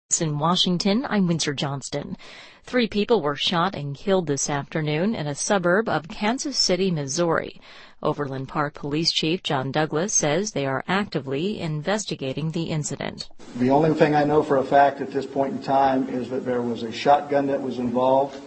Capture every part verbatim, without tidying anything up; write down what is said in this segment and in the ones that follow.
In Washington, I'm Windsor Johnston. Three people were shot and killed this afternoon in a suburb of Kansas City, Missouri. Overland Park Police Chief John Douglas says they are actively investigating the incident. The only thing I know for a fact at this point in time is that there was a shotgun that was involved.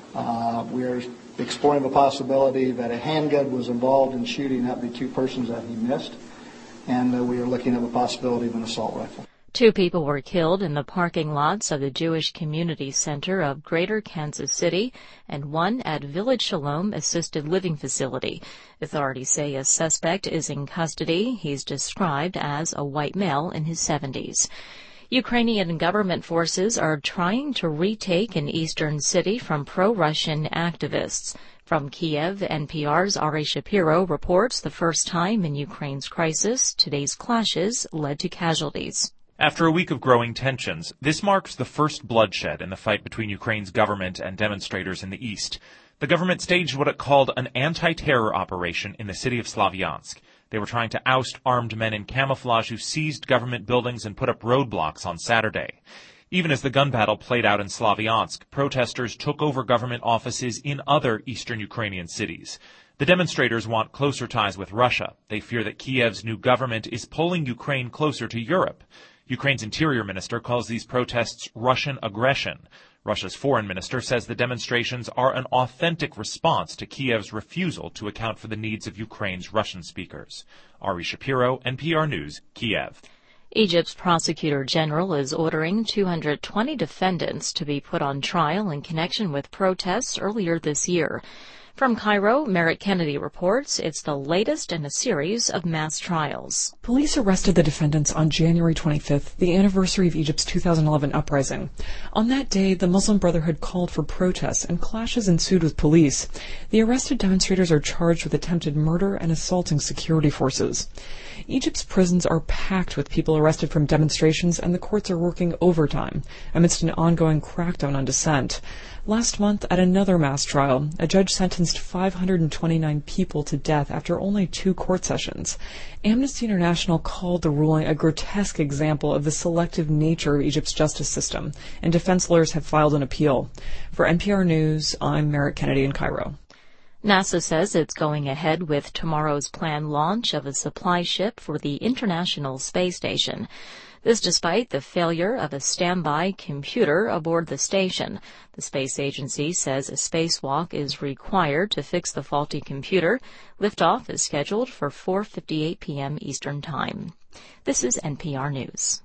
Uh, we are exploring the possibility that a handgun was involved in shooting at the two persons that he missed, and uh, we are looking at the possibility of an assault rifle. Two people were killed in the parking lots of the Jewish Community Center of Greater Kansas City and one at Village Shalom Assisted Living Facility. Authorities say a suspect is in custody. He's described as a white male in his seventies. Ukrainian government forces are trying to retake an eastern city from pro-Russian activists. From Kiev, N P R's Ari Shapiro reports the first time in Ukraine's crisis, today's clashes led to casualties. After a week of growing tensions, this marks the first bloodshed in the fight between Ukraine's government and demonstrators in the east. The government staged what it called an anti-terror operation in the city of Slavyansk. They were trying to oust armed men in camouflage who seized government buildings and put up roadblocks on Saturday. Even as the gun battle played out in Slavyansk, protesters took over government offices in other eastern Ukrainian cities. The demonstrators want closer ties with Russia. They fear that Kiev's new government is pulling Ukraine closer to Europe. Ukraine's interior minister calls these protests Russian aggression. Russia's foreign minister says the demonstrations are an authentic response to Kiev's refusal to account for the needs of Ukraine's Russian speakers. Ari Shapiro, N P R News, Kiev. Egypt's prosecutor general is ordering two hundred twenty defendants to be put on trial in connection with protests earlier this year. From Cairo, Merritt Kennedy reports it's the latest in a series of mass trials. Police arrested the defendants on January twenty-fifth, the anniversary of Egypt's two thousand eleven uprising. On that day, the Muslim Brotherhood called for protests and clashes ensued with police. The arrested demonstrators are charged with attempted murder and assaulting security forces. Egypt's prisons are packed with people arrested from demonstrations, and the courts are working overtime amidst an ongoing crackdown on dissent. Last month, at another mass trial, a judge sentenced five hundred twenty-nine people to death after only two court sessions. Amnesty International called the ruling a grotesque example of the selective nature of Egypt's justice system, and defense lawyers have filed an appeal. For N P R News, I'm Merritt Kennedy in Cairo. NASA says it's going ahead with tomorrow's planned launch of a supply ship for the International Space Station. This despite the failure of a standby computer aboard the station. The space agency says a spacewalk is required to fix the faulty computer. Liftoff is scheduled for four fifty-eight p.m. Eastern Time. This is N P R News.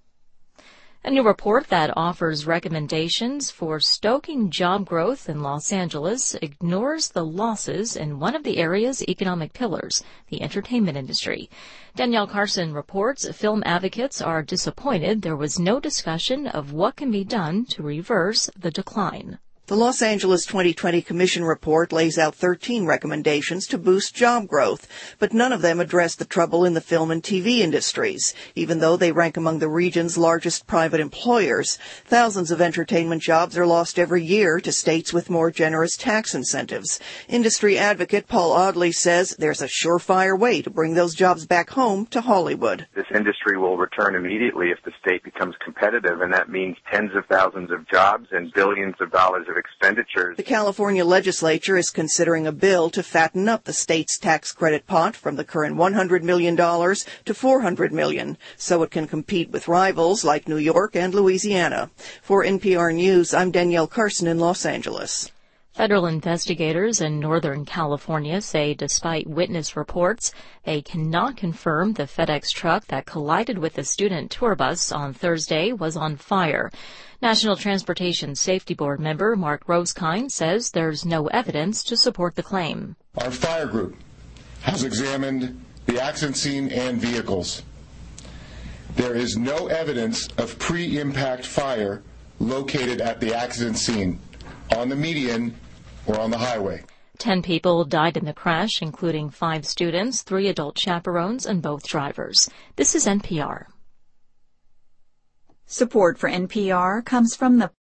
A new report that offers recommendations for stoking job growth in Los Angeles ignores the losses in one of the area's economic pillars, the entertainment industry. Danielle Carson reports film advocates are disappointed there was no discussion of what can be done to reverse the decline. The Los Angeles twenty twenty Commission report lays out thirteen recommendations to boost job growth, but none of them address the trouble in the film and T V industries. Even though they rank among the region's largest private employers, thousands of entertainment jobs are lost every year to states with more generous tax incentives. Industry advocate Paul Audley says there's a surefire way to bring those jobs back home to Hollywood. This industry will return immediately if the state becomes competitive, and that means tens of thousands of jobs and billions of dollars of expenditures. The California legislature is considering a bill to fatten up the state's tax credit pot from the current one hundred million dollars to four hundred million dollars, so it can compete with rivals like New York and Louisiana. For N P R News, I'm Danielle Carson in Los Angeles. Federal investigators in Northern California say despite witness reports, they cannot confirm the FedEx truck that collided with the student tour bus on Thursday was on fire. National Transportation Safety Board member Mark Rosekind says there's no evidence to support the claim. Our fire group has examined the accident scene and vehicles. There is no evidence of pre-impact fire located at the accident scene, on the median, or on the highway. Ten people died in the crash, including five students, three adult chaperones, and both drivers. This is N P R. Support for N P R comes from the